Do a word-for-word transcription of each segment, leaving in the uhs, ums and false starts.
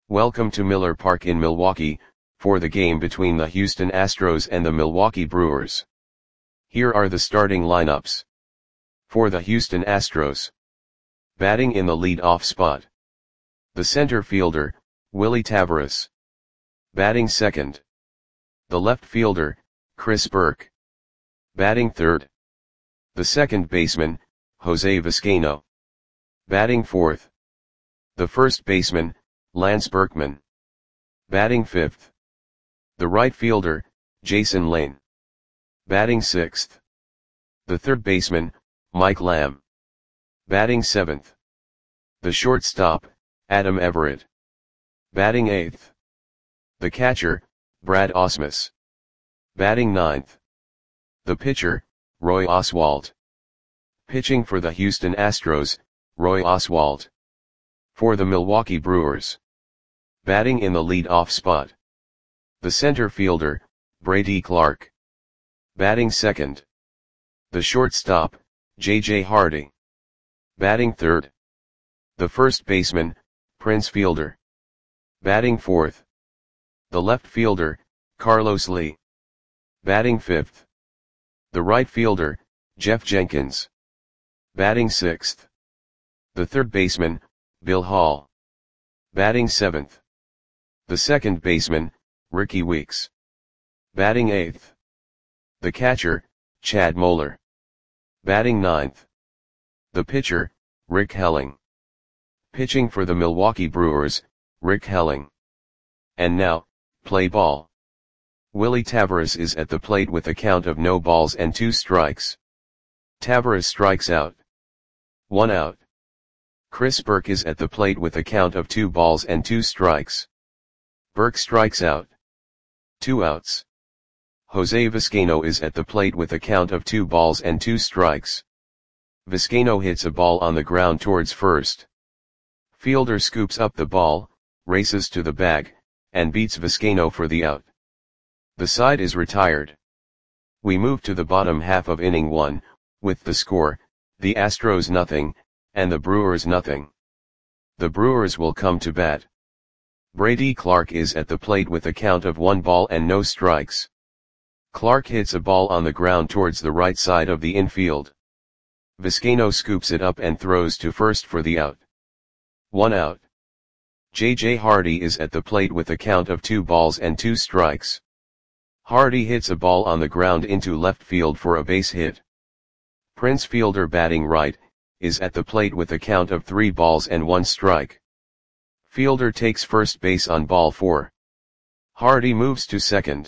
Welcome to Miller Park in Milwaukee, for the game between the Houston Astros and the Milwaukee Brewers. Here are the starting lineups. For the Houston Astros. Batting in the lead-off spot. The center fielder, Willy Taveras. Batting second. The left fielder, Chris Burke. Batting third. The second baseman, Jose Vizcaino. Batting fourth. The first baseman, Lance Berkman. Batting fifth. The right fielder, Jason Lane. Batting sixth. The third baseman, Mike Lamb. Batting seventh. The shortstop, Adam Everett. Batting eighth. The catcher, Brad Ausmus. Batting ninth. The pitcher, Roy Oswalt. Pitching for the Houston Astros, Roy Oswalt. For the Milwaukee Brewers. Batting in the lead-off spot. The center fielder, Brady Clark. Batting second. The shortstop, J J Hardy. Batting third. The first baseman, Prince Fielder. Batting fourth. The left fielder, Carlos Lee. Batting fifth. The right fielder, Jeff Jenkins. Batting sixth. The third baseman, Bill Hall. Batting seventh. The second baseman, Ricky Weeks. Batting eighth. The catcher, Chad Moeller. Batting ninth. The pitcher, Rick Helling. Pitching for the Milwaukee Brewers, Rick Helling. And now, play ball. Willy Taveras is at the plate with a count of no balls and two strikes. Taveras strikes out. One out. Chris Burke is at the plate with a count of two balls and two strikes. Burke strikes out. Two outs. Jose Vizcaino is at the plate with a count of two balls and two strikes. Vizcaino hits a ball on the ground towards first. Fielder scoops up the ball, races to the bag, and beats Vizcaino for the out. The side is retired. We move to the bottom half of inning one, with the score, the Astros nothing, and the Brewers nothing. The Brewers will come to bat. Brady Clark is at the plate with a count of one ball and no strikes. Clark hits a ball on the ground towards the right side of the infield. Vizcaino scoops it up and throws to first for the out. One out. J J Hardy is at the plate with a count of two balls and two strikes. Hardy hits a ball on the ground into left field for a base hit. Prince Fielder, batting right, is at the plate with a count of three balls and one strike. Fielder takes first base on ball four. Hardy moves to second.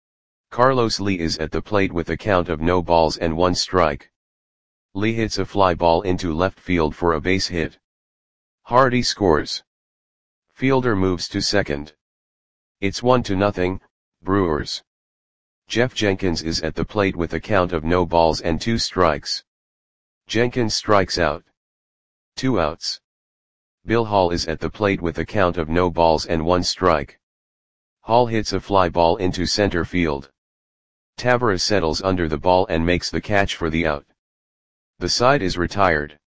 Carlos Lee is at the plate with a count of no balls and one strike. Lee hits a fly ball into left field for a base hit. Hardy scores. Fielder moves to second. It's one to nothing, Brewers. Jeff Jenkins is at the plate with a count of no balls and two strikes. Jenkins strikes out. Two outs. Bill Hall is at the plate with a count of no balls and one strike. Hall hits a fly ball into center field. Taveras settles under the ball and makes the catch for the out. The side is retired.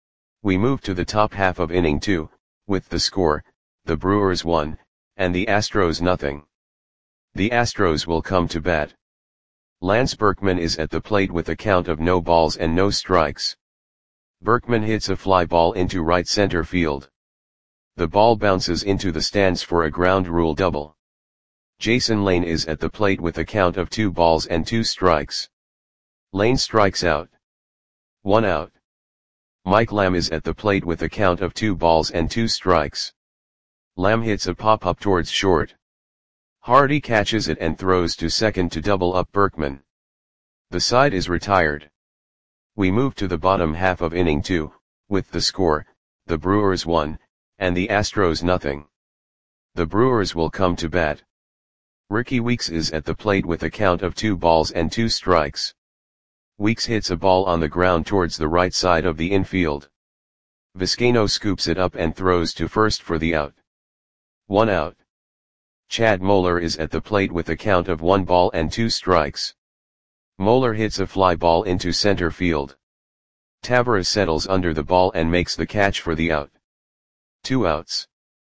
We move to the top half of inning two, with the score, the Brewers one, and the Astros nothing. The Astros will come to bat. Lance Berkman is at the plate with a count of no balls and no strikes. Berkman hits a fly ball into right center field. The ball bounces into the stands for a ground rule double. Jason Lane is at the plate with a count of two balls and two strikes. Lane strikes out. One out. Mike Lamb is at the plate with a count of two balls and two strikes. Lamb hits a pop-up towards short. Hardy catches it and throws to second to double up Berkman. The side is retired. We move to the bottom half of inning two, with the score, the Brewers one, and the Astros nothing. The Brewers will come to bat. Ricky Weeks is at the plate with a count of two balls and two strikes. Weeks hits a ball on the ground towards the right side of the infield. Vizcaino scoops it up and throws to first for the out. One out. Chad Moeller is at the plate with a count of one ball and two strikes. Moeller hits a fly ball into center field. Taveras settles under the ball and makes the catch for the out. Two outs.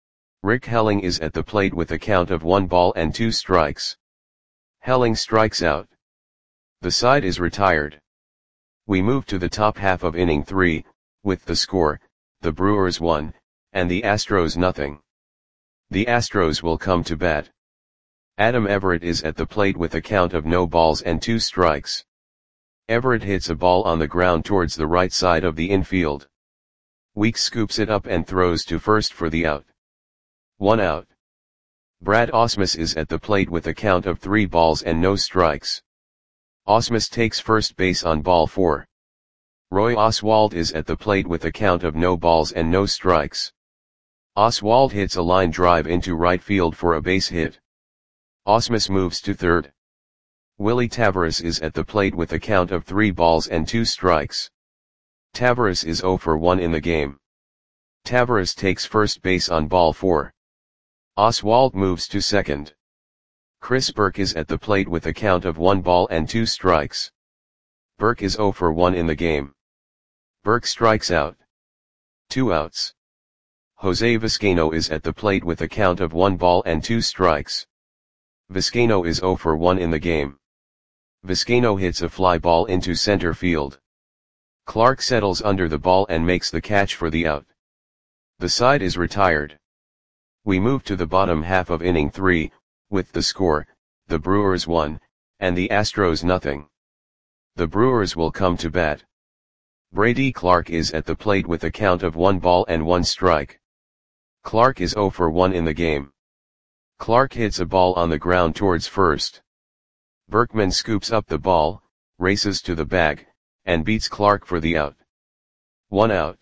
Rick Helling is at the plate with a count of one ball and two strikes. Helling strikes out. The side is retired. We move to the top half of inning three, with the score, the Brewers one, and the Astros nothing. The Astros will come to bat. Adam Everett is at the plate with a count of no balls and two strikes. Everett hits a ball on the ground towards the right side of the infield. Weeks scoops it up and throws to first for the out. One out. Brad Ausmus is at the plate with a count of three balls and no strikes. Ausmus takes first base on ball four. Roy Oswalt is at the plate with a count of no balls and no strikes. Oswalt hits a line drive into right field for a base hit. Ausmus moves to third. Willie Taveras is at the plate with a count of three balls and two strikes. Taveras is zero for one in the game. Taveras takes first base on ball four. Oswalt moves to second. Chris Burke is at the plate with a count of one ball and two strikes. Burke is zero for one in the game. Burke strikes out. Two outs. Jose Vizcaino is at the plate with a count of one ball and two strikes. Vizcaino is zero for one in the game. Vizcaino hits a fly ball into center field. Clark settles under the ball and makes the catch for the out. The side is retired. We move to the bottom half of inning three, with the score, the Brewers one, and the Astros nothing. The Brewers will come to bat. Brady Clark is at the plate with a count of one ball and one strike. Clark is zero for one in the game. Clark hits a ball on the ground towards first. Berkman scoops up the ball, races to the bag, and beats Clark for the out. One out.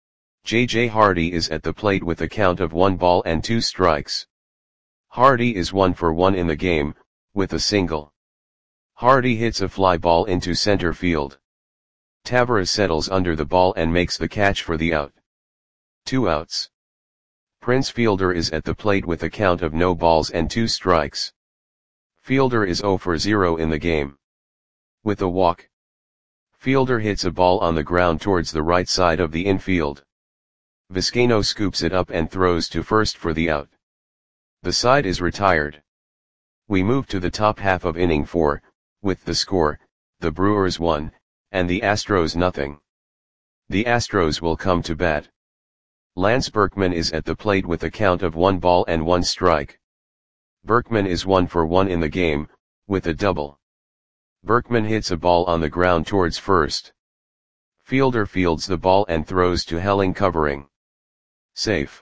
J J Hardy is at the plate with a count of one ball and two strikes. Hardy is one for one in the game, with a single. Hardy hits a fly ball into center field. Taveras settles under the ball and makes the catch for the out. Two outs. Prince Fielder is at the plate with a count of no balls and two strikes. Fielder is zero for zero in the game. With a walk. Fielder hits a ball on the ground towards the right side of the infield. Vizcaino scoops it up and throws to first for the out. The side is retired. We move to the top half of inning four, with the score, the Brewers one, and the Astros nothing. The Astros will come to bat. Lance Berkman is at the plate with a count of one ball and one strike. Berkman is one for one in the game, with a double. Berkman hits a ball on the ground towards first. Fielder fields the ball and throws to Helling covering. Safe.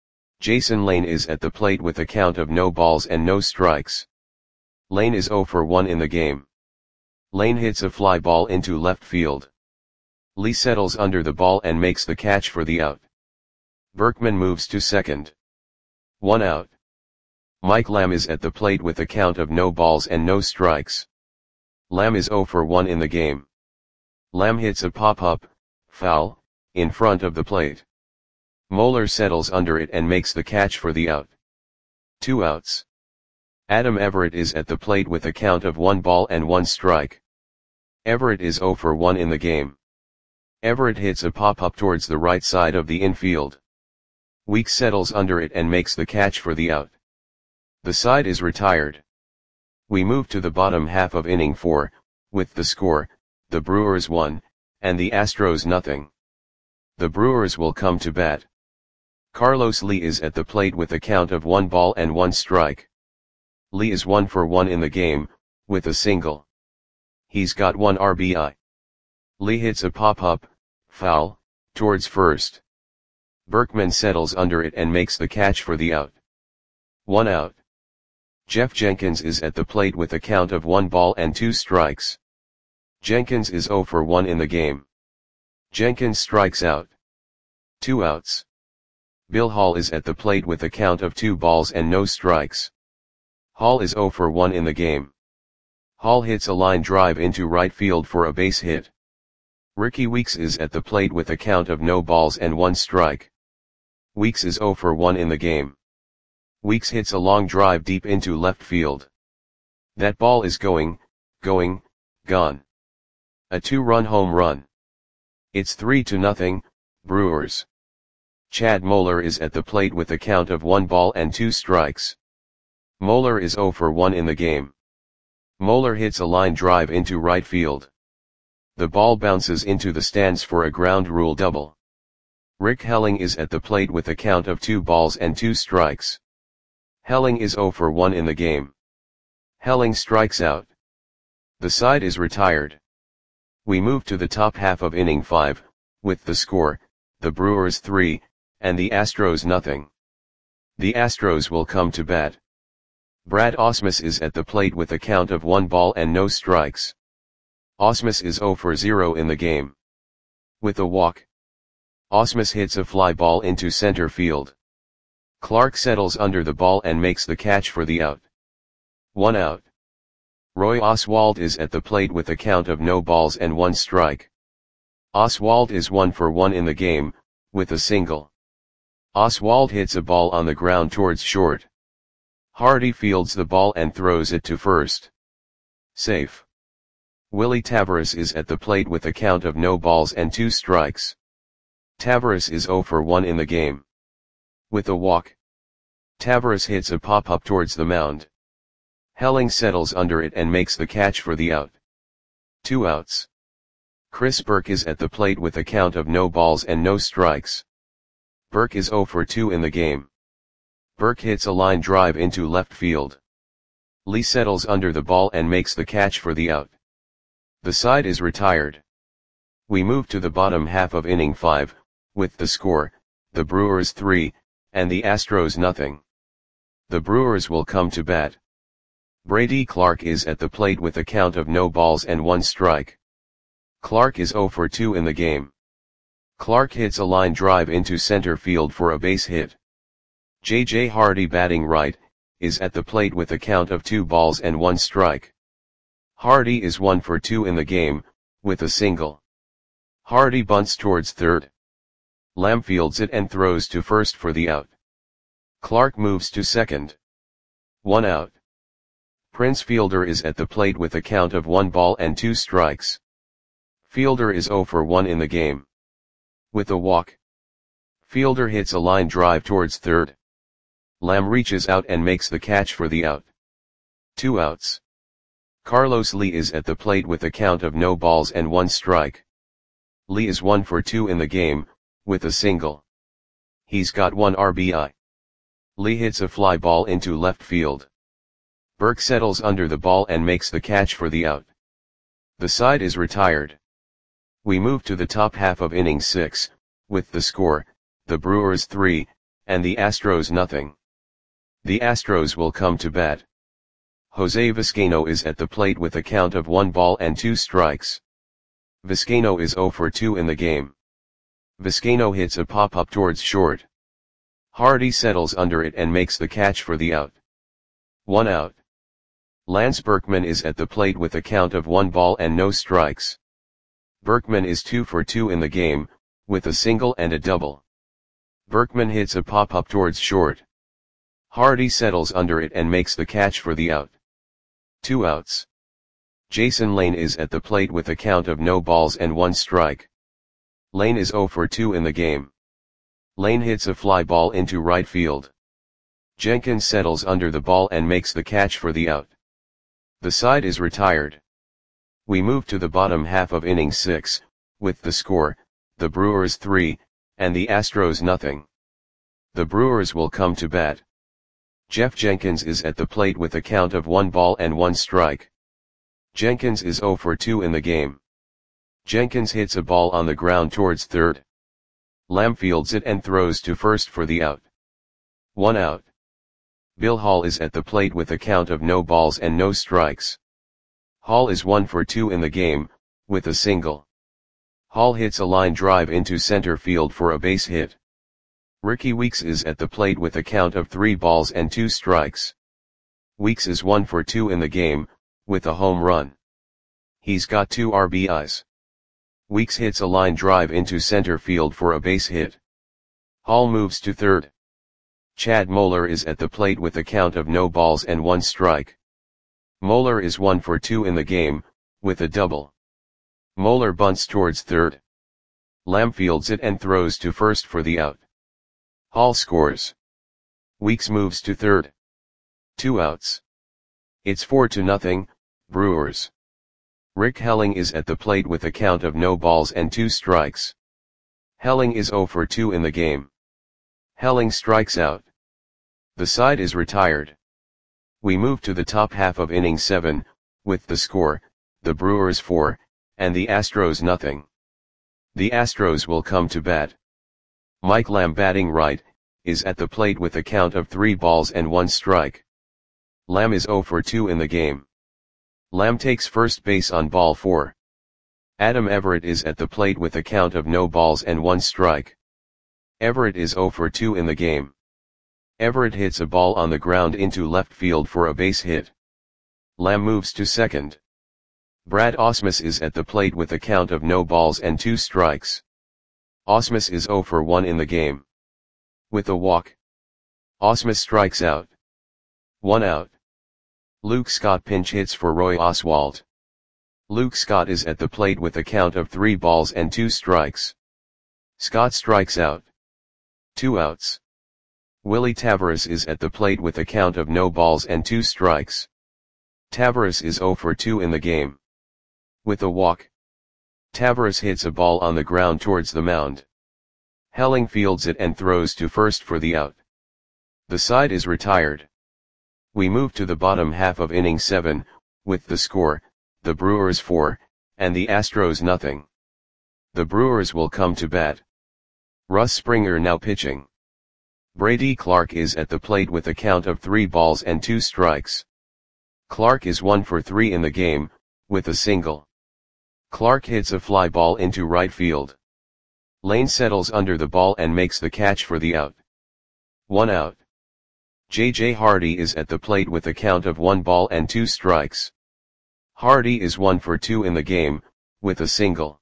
Jason Lane is at the plate with a count of no balls and no strikes. Lane is zero for one in the game. Lane hits a fly ball into left field. Lee settles under the ball and makes the catch for the out. Berkman moves to second. One out. Mike Lamb is at the plate with a count of no balls and no strikes. Lamb is zero for one in the game. Lamb hits a pop-up, foul, in front of the plate. Moeller settles under it and makes the catch for the out. Two outs. Adam Everett is at the plate with a count of one ball and one strike. Everett is zero for one in the game. Everett hits a pop-up towards the right side of the infield. Weeks settles under it and makes the catch for the out. The side is retired. We move to the bottom half of inning four, with the score, the Brewers one, and the Astros nothing. The Brewers will come to bat. Carlos Lee is at the plate with a count of one ball and one strike. Lee is one for one in the game, with a single. He's got one R B I. Lee hits a pop-up, foul, towards first. Berkman settles under it and makes the catch for the out. One out. Jeff Jenkins is at the plate with a count of one ball and two strikes. Jenkins is zero for one in the game. Jenkins strikes out. Two outs. Bill Hall is at the plate with a count of two balls and no strikes. Hall is zero for one in the game. Hall hits a line drive into right field for a base hit. Ricky Weeks is at the plate with a count of no balls and one strike. Weeks is zero for one in the game. Weeks hits a long drive deep into left field. That ball is going, going, gone. A two-run home run. It's three to nothing, Brewers. Chad Moeller is at the plate with a count of one ball and two strikes. Moeller is zero for one in the game. Moeller hits a line drive into right field. The ball bounces into the stands for a ground rule double. Rick Helling is at the plate with a count of two balls and two strikes. Helling is zero for one in the game. Helling strikes out. The side is retired. We move to the top half of inning five, with the score, the Brewers three, and the Astros nothing. The Astros will come to bat. Brad Ausmus is at the plate with a count of one ball and no strikes. Ausmus is zero for zero in the game. With a walk, Ausmus hits a fly ball into center field. Clark settles under the ball and makes the catch for the out. One out. Roy Oswalt is at the plate with a count of no balls and one strike. Oswalt is one for one in the game, with a single. Oswalt hits a ball on the ground towards short. Hardy fields the ball and throws it to first. Safe. Willie Taveras is at the plate with a count of no balls and two strikes. Taveras is zero for one in the game. With a walk, Taveras hits a pop-up towards the mound. Helling settles under it and makes the catch for the out. Two outs. Chris Burke is at the plate with a count of no balls and no strikes. Burke is zero for two in the game. Burke hits a line drive into left field. Lee settles under the ball and makes the catch for the out. The side is retired. We move to the bottom half of inning five, with the score, the Brewers three, and the Astros nothing. The Brewers will come to bat. Brady Clark is at the plate with a count of no balls and one strike. Clark is zero for two in the game. Clark hits a line drive into center field for a base hit. J J Hardy, batting right, is at the plate with a count of two balls and one strike. Hardy is one for two in the game, with a single. Hardy bunts towards third. Lamb fields it and throws to first for the out. Clark moves to second. One out. Prince Fielder is at the plate with a count of one ball and two strikes. Fielder is zero for one in the game. With a walk, Fielder hits a line drive towards third. Lamb reaches out and makes the catch for the out. Two outs. Carlos Lee is at the plate with a count of no balls and one strike. Lee is one for two in the game, with a single. He's got one R B I. Lee hits a fly ball into left field. Burke settles under the ball and makes the catch for the out. The side is retired. We move to the top half of inning six, with the score, the Brewers three, and the Astros nothing. The Astros will come to bat. Jose Vizcaino is at the plate with a count of one ball and two strikes. Vizcaino is zero for two in the game. Vizcaino hits a pop-up towards short. Hardy settles under it and makes the catch for the out. One out. Lance Berkman is at the plate with a count of one ball and no strikes. Berkman is two for two in the game, with a single and a double. Berkman hits a pop-up towards short. Hardy settles under it and makes the catch for the out. Two outs. Jason Lane is at the plate with a count of no balls and one strike. Lane is zero for two in the game. Lane hits a fly ball into right field. Jenkins settles under the ball and makes the catch for the out. The side is retired. We move to the bottom half of inning six, with the score, the Brewers three, and the Astros nothing. The Brewers will come to bat. Jeff Jenkins is at the plate with a count of one ball and one strike. Jenkins is zero for two in the game. Jenkins hits a ball on the ground towards third. Lamb fields it and throws to first for the out. One out. Bill Hall is at the plate with a count of no balls and no strikes. Hall is one for two in the game, with a single. Hall hits a line drive into center field for a base hit. Ricky Weeks is at the plate with a count of three balls and two strikes. Weeks is one for two in the game, with a home run. He's got two R B Is. Weeks hits a line drive into center field for a base hit. Hall moves to third. Chad Moeller is at the plate with a count of no balls and one strike. Moeller is one for two in the game, with a double. Moeller bunts towards third. Lamb fields it and throws to first for the out. Hall scores. Weeks moves to third. Two outs. It's four to nothing, Brewers. Rick Helling is at the plate with a count of no balls and two strikes. Helling is oh for two in the game. Helling strikes out. The side is retired. We move to the top half of inning seven, with the score, the Brewers four, and the Astros nothing. The Astros will come to bat. Mike Lamb, batting right, is at the plate with a count of three balls and one strike. Lamb is oh for two in the game. Lamb takes first base on ball four. Adam Everett is at the plate with a count of no balls and one strike. Everett is oh for two in the game. Everett hits a ball on the ground into left field for a base hit. Lamb moves to second. Brad Ausmus is at the plate with a count of no balls and two strikes. Ausmus is oh for one in the game. With a walk, Ausmus strikes out. One out. Luke Scott pinch hits for Roy Oswalt. Luke Scott is at the plate with a count of three balls and two strikes. Scott strikes out. Two outs. Willie Taveras is at the plate with a count of no balls and two strikes. Taveras is oh for two in the game. With a walk, Taveras hits a ball on the ground towards the mound. Helling fields it and throws to first for the out. The side is retired. We move to the bottom half of inning seven, with the score, the Brewers four, and the Astros nothing. The Brewers will come to bat. Russ Springer now pitching. Brady Clark is at the plate with a count of three balls and two strikes. Clark is one for three in the game, with a single. Clark hits a fly ball into right field. Lane settles under the ball and makes the catch for the out. One out. J J Hardy is at the plate with a count of one ball and two strikes. Hardy is one for two in the game, with a single.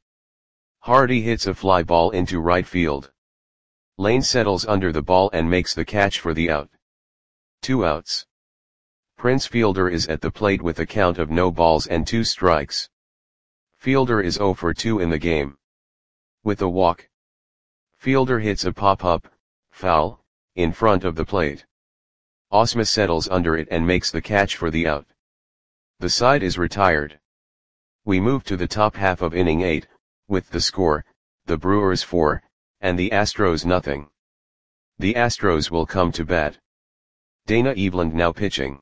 Hardy hits a fly ball into right field. Lane settles under the ball and makes the catch for the out. Two outs. Prince Fielder is at the plate with a count of no balls and two strikes. Fielder is oh for two in the game. With a walk, Fielder hits a pop-up, foul, in front of the plate. Ausmus settles under it and makes the catch for the out. The side is retired. We move to the top half of inning eight, with the score, the Brewers four, and the Astros nothing. The Astros will come to bat. Dana Eveland now pitching.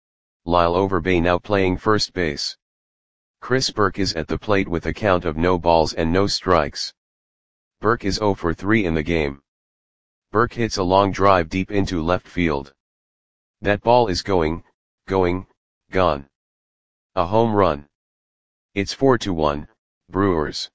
Lyle Overbay now playing first base. Chris Burke is at the plate with a count of no balls and no strikes. Burke is oh for three in the game. Burke hits a long drive deep into left field. That ball is going, going, gone. A home run. It's four to one, Brewers.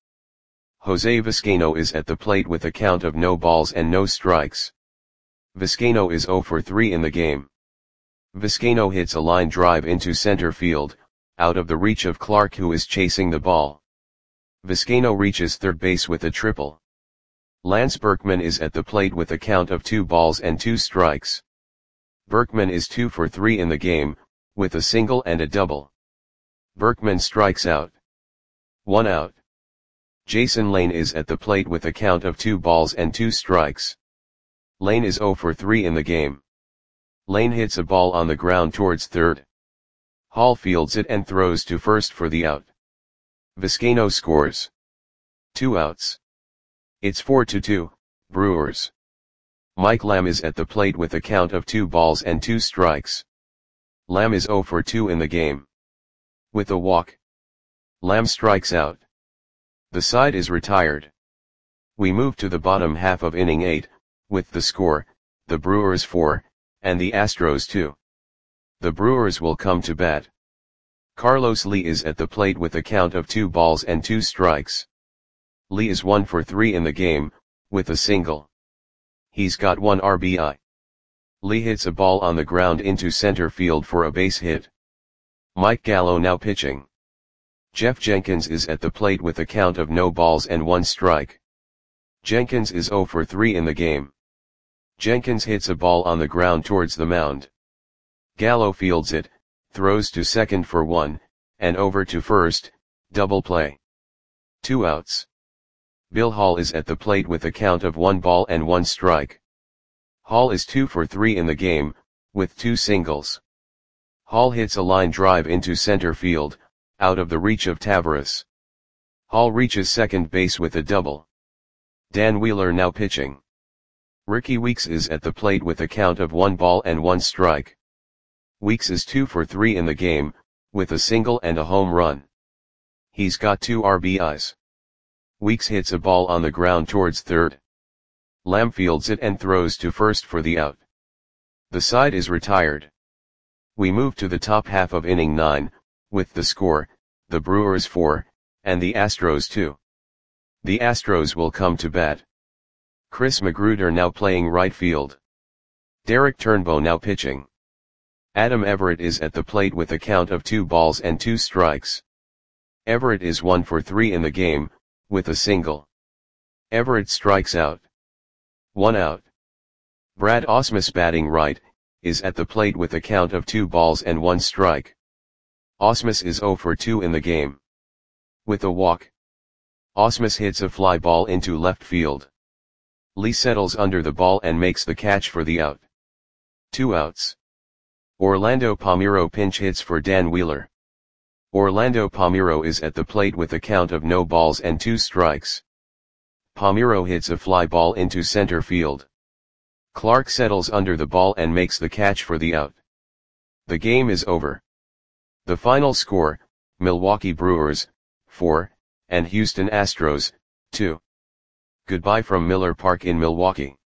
Jose Vizcaino is at the plate with a count of no balls and no strikes. Vizcaino is oh for three in the game. Vizcaino hits a line drive into center field, out of the reach of Clark, who is chasing the ball. Vizcaino reaches third base with a triple. Lance Berkman is at the plate with a count of two balls and two strikes. Berkman is two for three in the game, with a single and a double. Berkman strikes out. One out. Jason Lane is at the plate with a count of two balls and two strikes. Lane is oh for three in the game. Lane hits a ball on the ground towards third. Hall fields it and throws to first for the out. Vizcaino scores. Two outs. It's four to two, Brewers. Mike Lamb is at the plate with a count of two balls and two strikes. Lamb is oh for two in the game. With a walk, Lamb strikes out. The side is retired. We move to the bottom half of inning eight, with the score, the Brewers four, and the Astros two. The Brewers will come to bat. Carlos Lee is at the plate with a count of two balls and two strikes. Lee is one for three in the game, with a single. He's got one R B I. Lee hits a ball on the ground into center field for a base hit. Mike Gallo now pitching. Jeff Jenkins is at the plate with a count of no balls and one strike. Jenkins is oh for three in the game. Jenkins hits a ball on the ground towards the mound. Gallo fields it, throws to second for one, and over to first, double play. Two outs. Bill Hall is at the plate with a count of one ball and one strike. Hall is two for three in the game, with two singles. Hall hits a line drive into center field, out of the reach of Taveras. Hall reaches second base with a double. Dan Wheeler now pitching. Rickie Weeks is at the plate with a count of one ball and one strike. Weeks is two for three in the game, with a single and a home run. He's got two R B Is. Weeks hits a ball on the ground towards third. Lamb fields it and throws to first for the out. The side is retired. We move to the top half of inning nine, with the score, the Brewers four, and the Astros two. The Astros will come to bat. Chris Magruder now playing right field. Derek Turnbow now pitching. Adam Everett is at the plate with a count of two balls and two strikes. Everett is one for three in the game, with a single. Everett strikes out. One out. Brad Ausmus batting right, is at the plate with a count of two balls and one strike. Ausmus is zero for two in the game. With a walk. Ausmus hits a fly ball into left field. Lee settles under the ball and makes the catch for the out. Two outs. Orlando Palmeiro pinch hits for Dan Wheeler. Orlando Palmeiro is at the plate with a count of no balls and two strikes. Palmeiro hits a fly ball into center field. Clark settles under the ball and makes the catch for the out. The game is over. The final score, Milwaukee Brewers, four, and Houston Astros, two. Goodbye from Miller Park in Milwaukee.